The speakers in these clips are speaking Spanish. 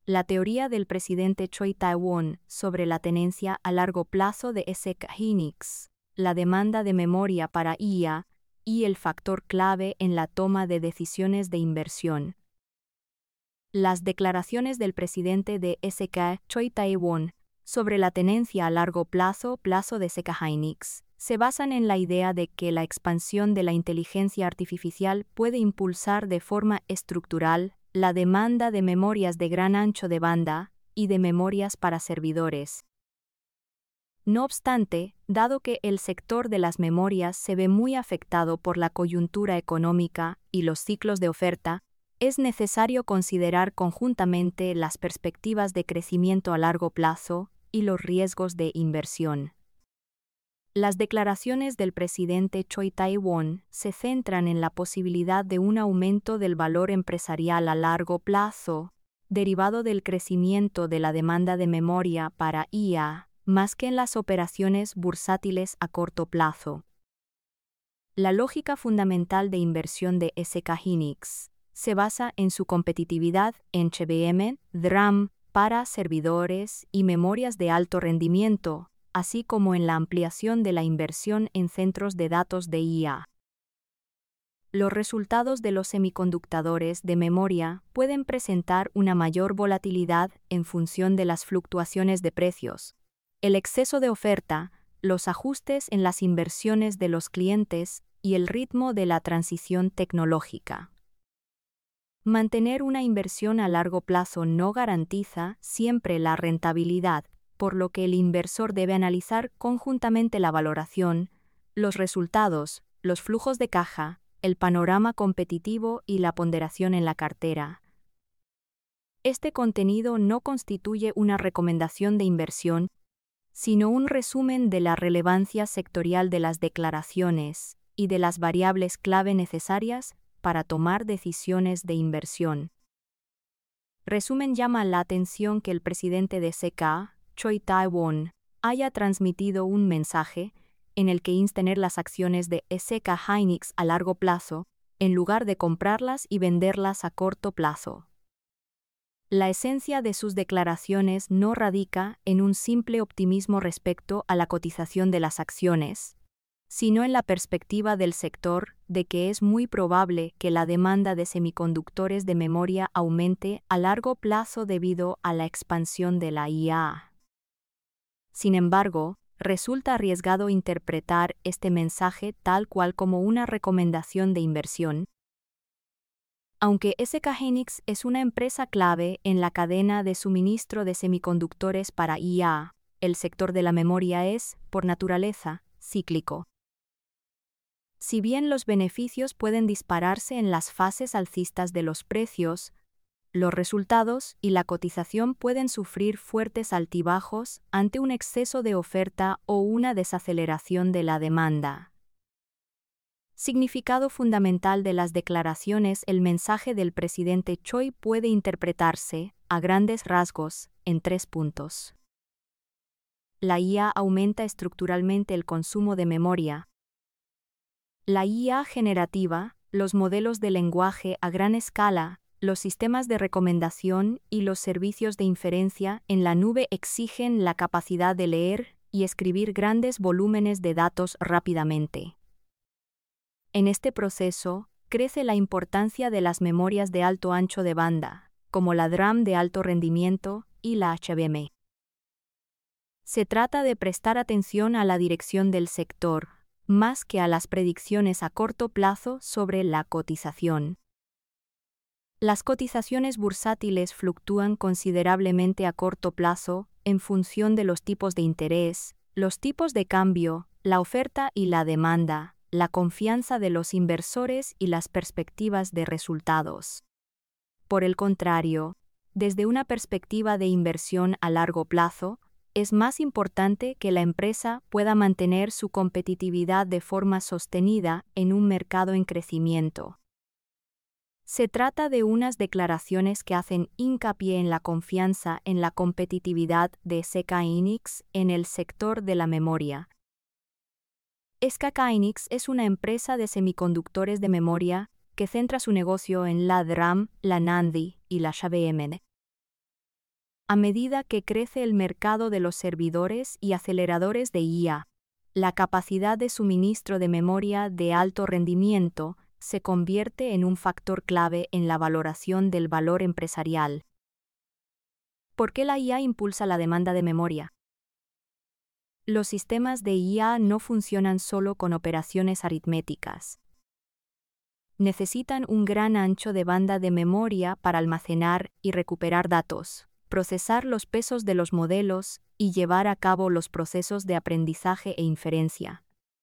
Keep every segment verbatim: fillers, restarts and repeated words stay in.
La teoría del presidente Choi Tae-won sobre la tenencia a largo plazo de S K Hynix, la demanda de memoria para I A y el factor clave en la toma de decisiones de inversión. Las declaraciones del presidente de S K, Choi Tae-won, sobre la tenencia a largo plazo, plazo de S K Hynix, se basan en la idea de que la expansión de la inteligencia artificial puede impulsar de forma estructural la demanda de memorias de gran ancho de banda y de memorias para servidores. No obstante, dado que el sector de las memorias se ve muy afectado por la coyuntura económica y los ciclos de oferta, es necesario considerar conjuntamente las perspectivas de crecimiento a largo plazo y los riesgos de inversión. Las declaraciones del presidente Choi Tae-won se centran en la posibilidad de un aumento del valor empresarial a largo plazo, derivado del crecimiento de la demanda de memoria para I A, más que en las operaciones bursátiles a corto plazo. La lógica fundamental de inversión de S K Hynix se basa en su competitividad en H B M, D RAM, para servidores y memorias de alto rendimiento, así como en la ampliación de la inversión en centros de datos de I A. Los resultados de los semiconductores de memoria pueden presentar una mayor volatilidad en función de las fluctuaciones de precios, el exceso de oferta, los ajustes en las inversiones de los clientes y el ritmo de la transición tecnológica. Mantener una inversión a largo plazo no garantiza siempre la rentabilidad, por lo que el inversor debe analizar conjuntamente la valoración, los resultados, los flujos de caja, el panorama competitivo y la ponderación en la cartera. Este contenido no constituye una recomendación de inversión, sino un resumen de la relevancia sectorial de las declaraciones y de las variables clave necesarias para tomar decisiones de inversión. Resumen llama la atención que el presidente de S K, Choi Tae-won, haya transmitido un mensaje en el que insta tener las acciones de S K Hynix a largo plazo, en lugar de comprarlas y venderlas a corto plazo. La esencia de sus declaraciones no radica en un simple optimismo respecto a la cotización de las acciones, sino en la perspectiva del sector de que es muy probable que la demanda de semiconductores de memoria aumente a largo plazo debido a la expansión de la I A. Sin embargo, resulta arriesgado interpretar este mensaje tal cual como una recomendación de inversión. Aunque S K Hynix es una empresa clave en la cadena de suministro de semiconductores para I A, el sector de la memoria es, por naturaleza, cíclico. Si bien los beneficios pueden dispararse en las fases alcistas de los precios, los resultados y la cotización pueden sufrir fuertes altibajos ante un exceso de oferta o una desaceleración de la demanda. Significado fundamental de las declaraciones. El mensaje del presidente Choi puede interpretarse, a grandes rasgos, en tres puntos. La I A aumenta estructuralmente el consumo de memoria. La I A generativa, los modelos de lenguaje a gran escala, los sistemas de recomendación y los servicios de inferencia en la nube exigen la capacidad de leer y escribir grandes volúmenes de datos rápidamente. En este proceso, crece la importancia de las memorias de alto ancho de banda, como la D RAM de alto rendimiento y la H B M. Se trata de prestar atención a la dirección del sector, más que a las predicciones a corto plazo sobre la cotización. Las cotizaciones bursátiles fluctúan considerablemente a corto plazo en función de los tipos de interés, los tipos de cambio, la oferta y la demanda, la confianza de los inversores y las perspectivas de resultados. Por el contrario, desde una perspectiva de inversión a largo plazo, es más importante que la empresa pueda mantener su competitividad de forma sostenida en un mercado en crecimiento. Se trata de unas declaraciones que hacen hincapié en la confianza en la competitividad de S K Hynix en el sector de la memoria. S K Hynix es una empresa de semiconductores de memoria que centra su negocio en la D RAM, la NAND y la H B M. A medida que crece el mercado de los servidores y aceleradores de I A, la capacidad de suministro de memoria de alto rendimiento se convierte en un factor clave en la valoración del valor empresarial. ¿Por qué la I A impulsa la demanda de memoria? Los sistemas de I A no funcionan solo con operaciones aritméticas. Necesitan un gran ancho de banda de memoria para almacenar y recuperar datos, procesar los pesos de los modelos y llevar a cabo los procesos de aprendizaje e inferencia.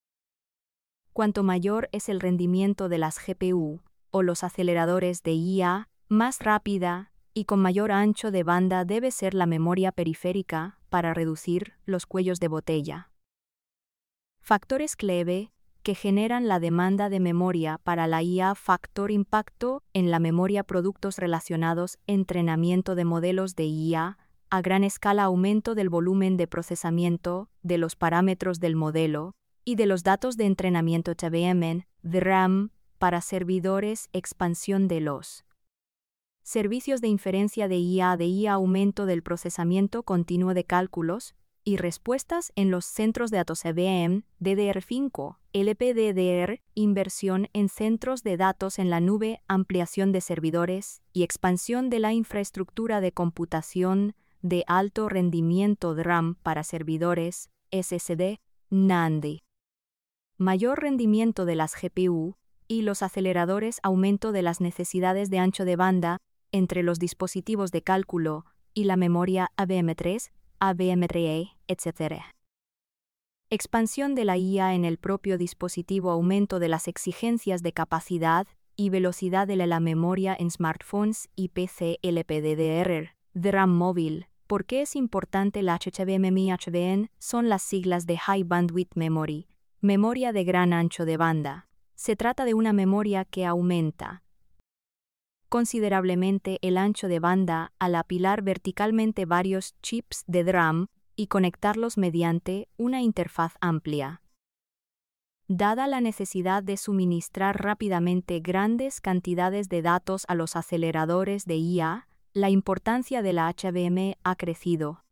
Cuanto mayor es el rendimiento de las G P U o los aceleradores de I A, más rápida y con mayor ancho de banda debe ser la memoria periférica para reducir los cuellos de botella. Factores clave que generan la demanda de memoria para la I A. Factor impacto en la memoria. Productos relacionados. Entrenamiento de modelos de I A a gran escala. Aumento del volumen de procesamiento, de los parámetros del modelo y de los datos de entrenamiento. H B M, de RAM, para servidores. Expansión de los servicios de inferencia de I A. De I A. Aumento del procesamiento continuo de cálculos y respuestas en los centros de datos. I B M, D D R cinco, L P D D R, inversión en centros de datos en la nube, ampliación de servidores y expansión de la infraestructura de computación de alto rendimiento de RAM para servidores, S S D, NAND. Mayor rendimiento de las G P U y los aceleradores. Aumento de las necesidades de ancho de banda entre los dispositivos de cálculo y la memoria. A V M tres, A V M tres, etcétera. Expansión de la I A en el propio dispositivo. Aumento de las exigencias de capacidad y velocidad de la memoria en smartphones y P C. L P D D R, de RAM móvil. ¿Por qué es importante la H B M I? H B M son las siglas de High Bandwidth Memory, memoria de gran ancho de banda. Se trata de una memoria que aumenta considerablemente el ancho de banda al apilar verticalmente varios chips de RAM y conectarlos mediante una interfaz amplia. Dada la necesidad de suministrar rápidamente grandes cantidades de datos a los aceleradores de I A, la importancia de la H B M ha crecido.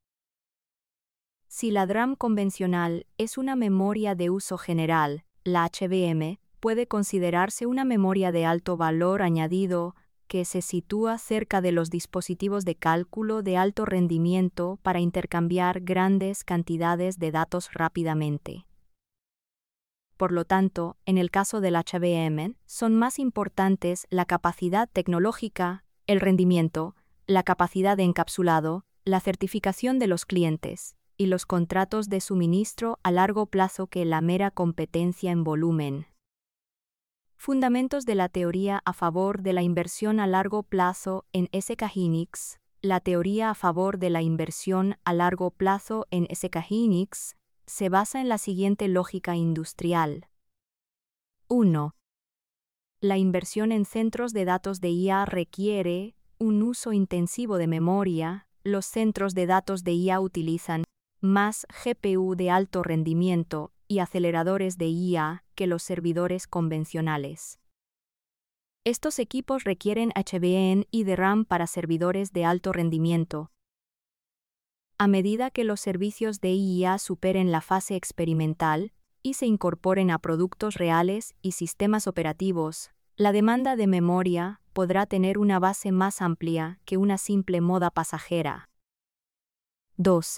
Si la RAM convencional es una memoria de uso general, la H B M puede considerarse una memoria de alto valor añadido que se sitúa cerca de los dispositivos de cálculo de alto rendimiento para intercambiar grandes cantidades de datos rápidamente. Por lo tanto, en el caso del H B M, son más importantes la capacidad tecnológica, el rendimiento, la capacidad de encapsulado, la certificación de los clientes y los contratos de suministro a largo plazo que la mera competencia en volumen. Fundamentos de la teoría a favor de la inversión a largo plazo en S K Hynix. La teoría a favor de la inversión a largo plazo en S K Hynix se basa en la siguiente lógica industrial. uno. La inversión en centros de datos de I A requiere un uso intensivo de memoria. Los centros de datos de I A utilizan más G P U de alto rendimiento y aceleradores de I A que los servidores convencionales. Estos equipos requieren H B M y de RAM para servidores de alto rendimiento. A medida que los servicios de I A superen la fase experimental y se incorporen a productos reales y sistemas operativos, la demanda de memoria podrá tener una base más amplia que una simple moda pasajera. dos.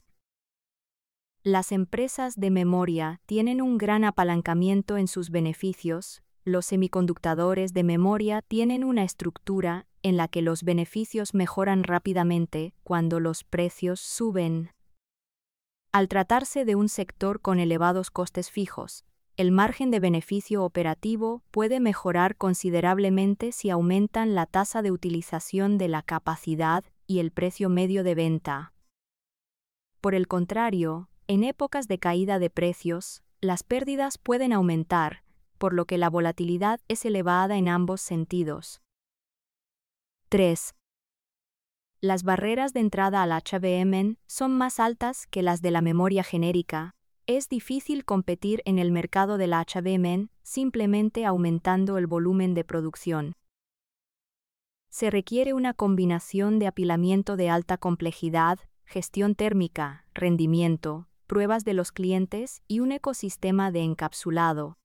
Las empresas de memoria tienen un gran apalancamiento en sus beneficios. Los semiconductores de memoria tienen una estructura en la que los beneficios mejoran rápidamente cuando los precios suben. Al tratarse de un sector con elevados costes fijos, el margen de beneficio operativo puede mejorar considerablemente si aumentan la tasa de utilización de la capacidad y el precio medio de venta. Por el contrario, en épocas de caída de precios, las pérdidas pueden aumentar, por lo que la volatilidad es elevada en ambos sentidos. tres. Las barreras de entrada al H B M son más altas que las de la memoria genérica. Es difícil competir en el mercado de la H B M simplemente aumentando el volumen de producción. Se requiere una combinación de apilamiento de alta complejidad, gestión térmica, rendimiento, pruebas de los clientes y un ecosistema de encapsulado.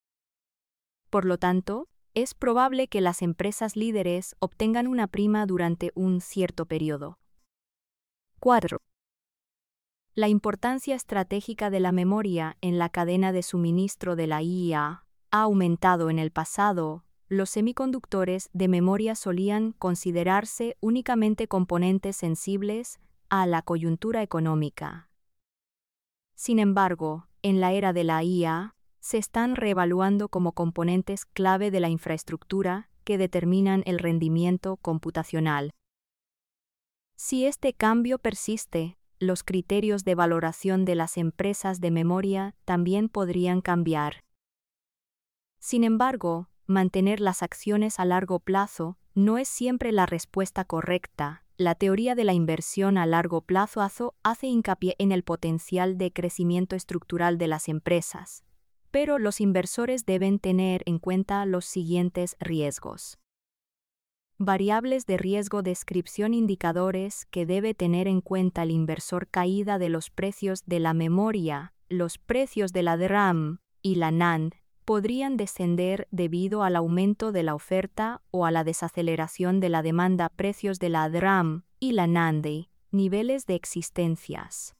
Por lo tanto, es probable que las empresas líderes obtengan una prima durante un cierto periodo. cuatro. La importancia estratégica de la memoria en la cadena de suministro de la I A ha aumentado en el pasado. Los semiconductores de memoria solían considerarse únicamente componentes sensibles a la coyuntura económica. Sin embargo, en la era de la I A, se están reevaluando como componentes clave de la infraestructura que determinan el rendimiento computacional. Si este cambio persiste, los criterios de valoración de las empresas de memoria también podrían cambiar. Sin embargo, mantener las acciones a largo plazo no es siempre la respuesta correcta. La teoría de la inversión a largo plazo hace hincapié en el potencial de crecimiento estructural de las empresas, pero los inversores deben tener en cuenta los siguientes riesgos. Variables de riesgo. Descripción. Indicadores que debe tener en cuenta el inversor: caída de los precios de la memoria. Los precios de la D RAM y la NAND podrían descender debido al aumento de la oferta o a la desaceleración de la demanda. Precios de la D RAM y la NAND. Niveles de existencias.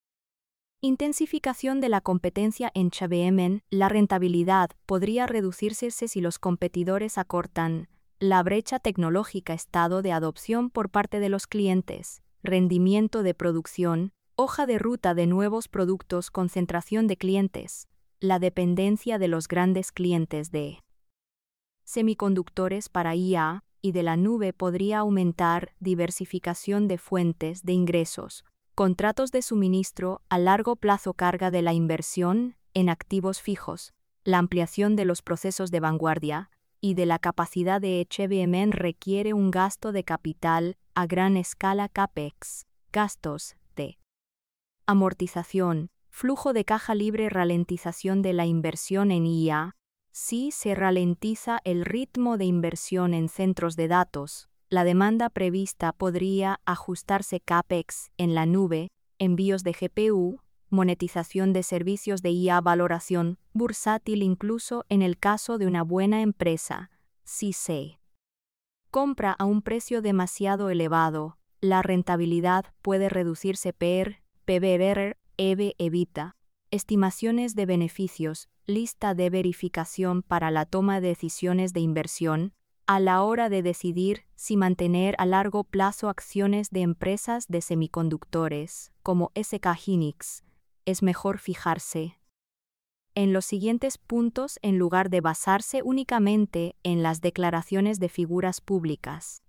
Intensificación de la competencia en H B M. La rentabilidad podría reducirse si los competidores acortan la brecha tecnológica. Estado de adopción por parte de los clientes. Rendimiento de producción. Hoja de ruta de nuevos productos. Concentración de clientes. La dependencia de los grandes clientes de semiconductores para I A y de la nube podría aumentar. Diversificación de fuentes de ingresos. Contratos de suministro a largo plazo. Carga de la inversión en activos fijos. La ampliación de los procesos de vanguardia y de la capacidad de H B M requiere un gasto de capital a gran escala. CAPEX. Gastos de amortización. Flujo de caja libre. Ralentización de la inversión en I A. Si se ralentiza el ritmo de inversión en centros de datos, la demanda prevista podría ajustarse. CAPEX en la nube, envíos de G P U, monetización de servicios de I A. Valoración bursátil. Incluso en el caso de una buena empresa, si se compra a un precio demasiado elevado, la rentabilidad puede reducirse. P E R, P B R, E V, evita. Estimaciones de beneficios. Lista de verificación para la toma de decisiones de inversión. A la hora de decidir si mantener a largo plazo acciones de empresas de semiconductores, como S K Hynix, es mejor fijarse en los siguientes puntos en lugar de basarse únicamente en las declaraciones de figuras públicas.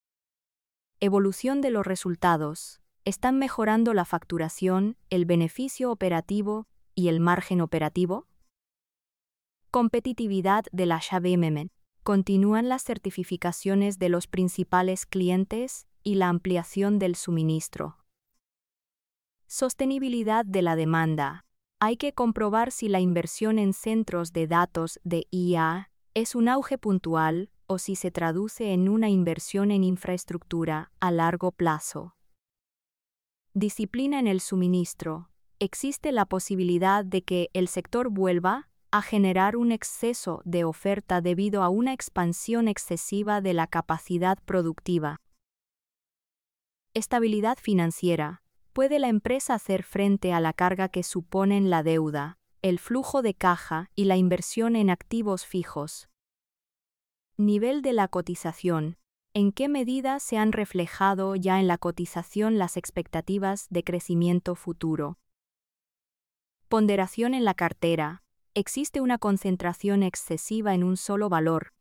Evolución de los resultados. ¿Están mejorando la facturación, el beneficio operativo y el margen operativo? Competitividad de la H B M. Continúan las certificaciones de los principales clientes y la ampliación del suministro. Sostenibilidad de la demanda. Hay que comprobar si la inversión en centros de datos de I A es un auge puntual o si se traduce en una inversión en infraestructura a largo plazo. Disciplina en el suministro. Existe la posibilidad de que el sector vuelva a generar un exceso de oferta debido a una expansión excesiva de la capacidad productiva. Estabilidad financiera. ¿Puede la empresa hacer frente a la carga que suponen la deuda, el flujo de caja y la inversión en activos fijos? Nivel de la cotización. ¿En qué medida se han reflejado ya en la cotización las expectativas de crecimiento futuro? Ponderación en la cartera. ¿Existe una concentración excesiva en un solo valor?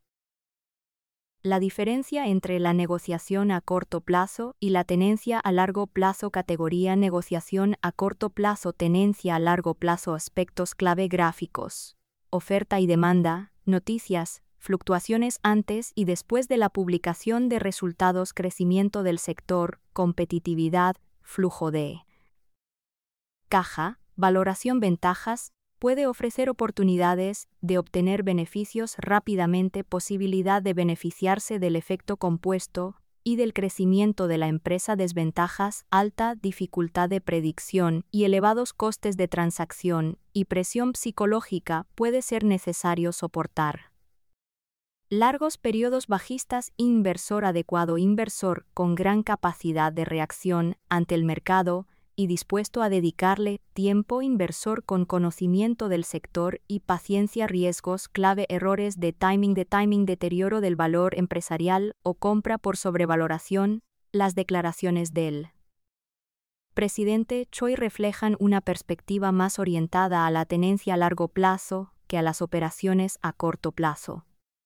La diferencia entre la negociación a corto plazo y la tenencia a largo plazo. Categoría: negociación a corto plazo, tenencia a largo plazo. Aspectos clave: gráficos, oferta y demanda, noticias, fluctuaciones antes y después de la publicación de resultados, crecimiento del sector, competitividad, flujo de caja, valoración, ventajas, puede ofrecer oportunidades de obtener beneficios rápidamente, posibilidad de beneficiarse del efecto compuesto y del crecimiento de la empresa, desventajas, alta dificultad de predicción y elevados costes de transacción y presión psicológica puede ser necesario soportar. Largos periodos bajistas. Inversor adecuado. Inversor con gran capacidad de reacción ante el mercado y dispuesto a dedicarle tiempo. Inversor con conocimiento del sector y paciencia. Riesgos clave. Errores de timing de timing, deterioro del valor empresarial o compra por sobrevaloración. Las declaraciones del presidente Choi reflejan una perspectiva más orientada a la tenencia a largo plazo que a las operaciones a corto plazo.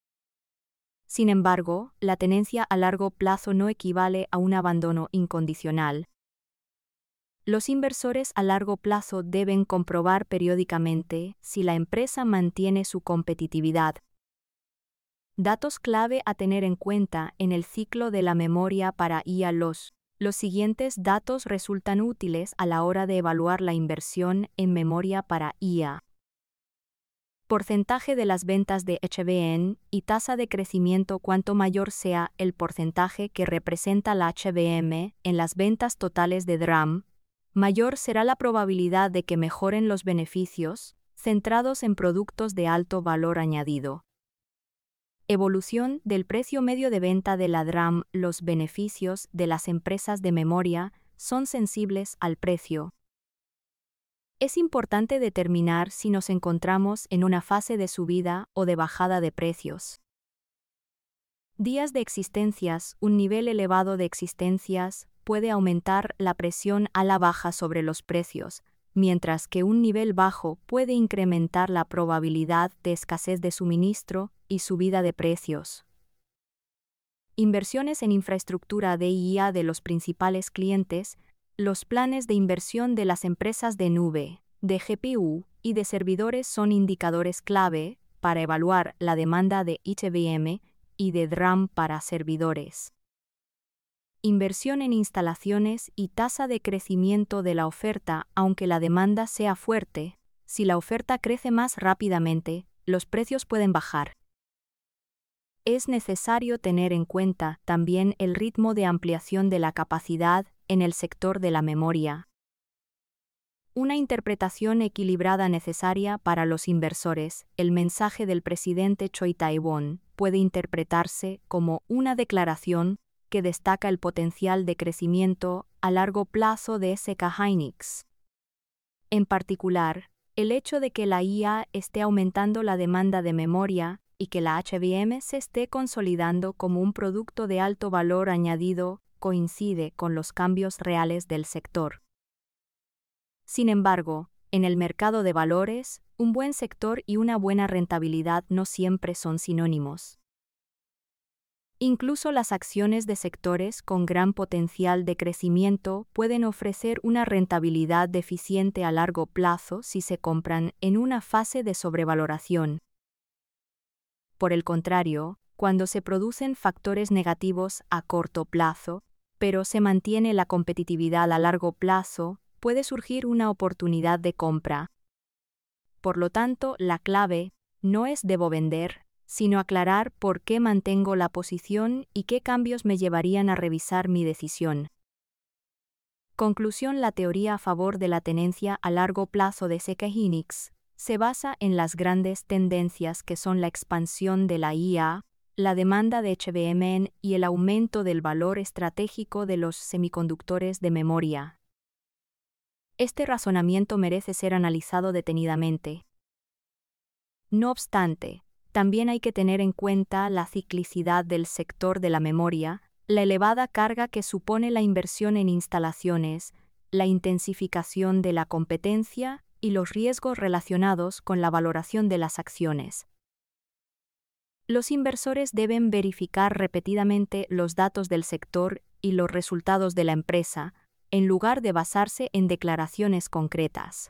Sin embargo, la tenencia a largo plazo no equivale a un abandono incondicional. Los inversores a largo plazo deben comprobar periódicamente si la empresa mantiene su competitividad. Datos clave a tener en cuenta en el ciclo de la memoria para I A. Los, los siguientes datos resultan útiles a la hora de evaluar la inversión en memoria para I A. Porcentaje de las ventas de H B M y tasa de crecimiento. Cuanto mayor sea el porcentaje que representa la H B M en las ventas totales de D R A M, mayor será la probabilidad de que mejoren los beneficios, centrados en productos de alto valor añadido. Evolución del precio medio de venta de la D R A M. Los beneficios de las empresas de memoria son sensibles al precio. Es importante determinar si nos encontramos en una fase de subida o de bajada de precios. Días de existencias. Un nivel elevado de existencias puede aumentar la presión a la baja sobre los precios, mientras que un nivel bajo puede incrementar la probabilidad de escasez de suministro y subida de precios. Inversiones en infraestructura de I A de los principales clientes. Los planes de inversión de las empresas de nube, de G P U y de servidores son indicadores clave para evaluar la demanda de H B M y de D R A M para servidores. Inversión en instalaciones y tasa de crecimiento de la oferta. Aunque la demanda sea fuerte, si la oferta crece más rápidamente, los precios pueden bajar. Es necesario tener en cuenta también el ritmo de ampliación de la capacidad en el sector de la memoria. Una interpretación equilibrada necesaria para los inversores. El mensaje del presidente Choi Tae-won puede interpretarse como una declaración que destaca el potencial de crecimiento a largo plazo de S K Hynix. En particular, el hecho de que la I A esté aumentando la demanda de memoria y que la H B M se esté consolidando como un producto de alto valor añadido coincide con los cambios reales del sector. Sin embargo, en el mercado de valores, un buen sector y una buena rentabilidad no siempre son sinónimos. Incluso las acciones de sectores con gran potencial de crecimiento pueden ofrecer una rentabilidad deficiente a largo plazo si se compran en una fase de sobrevaloración. Por el contrario, cuando se producen factores negativos a corto plazo, pero se mantiene la competitividad a largo plazo, puede surgir una oportunidad de compra. Por lo tanto, la clave no es debo vender, sino aclarar por qué mantengo la posición y qué cambios me llevarían a revisar mi decisión. Conclusión: la teoría a favor de la tenencia a largo plazo de S K Hynix se basa en las grandes tendencias que son la expansión de la I A, la demanda de H B M y el aumento del valor estratégico de los semiconductores de memoria. Este razonamiento merece ser analizado detenidamente. No obstante, también hay que tener en cuenta la ciclicidad del sector de la memoria, la elevada carga que supone la inversión en instalaciones, la intensificación de la competencia y los riesgos relacionados con la valoración de las acciones. Los inversores deben verificar repetidamente los datos del sector y los resultados de la empresa, en lugar de basarse en declaraciones concretas.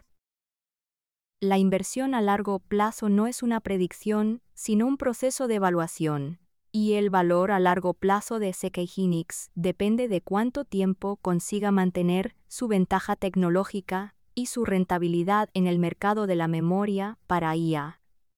La inversión a largo plazo no es una predicción, sino un proceso de evaluación, y el valor a largo plazo de S K Hynix depende de cuánto tiempo consiga mantener su ventaja tecnológica y su rentabilidad en el mercado de la memoria para I A.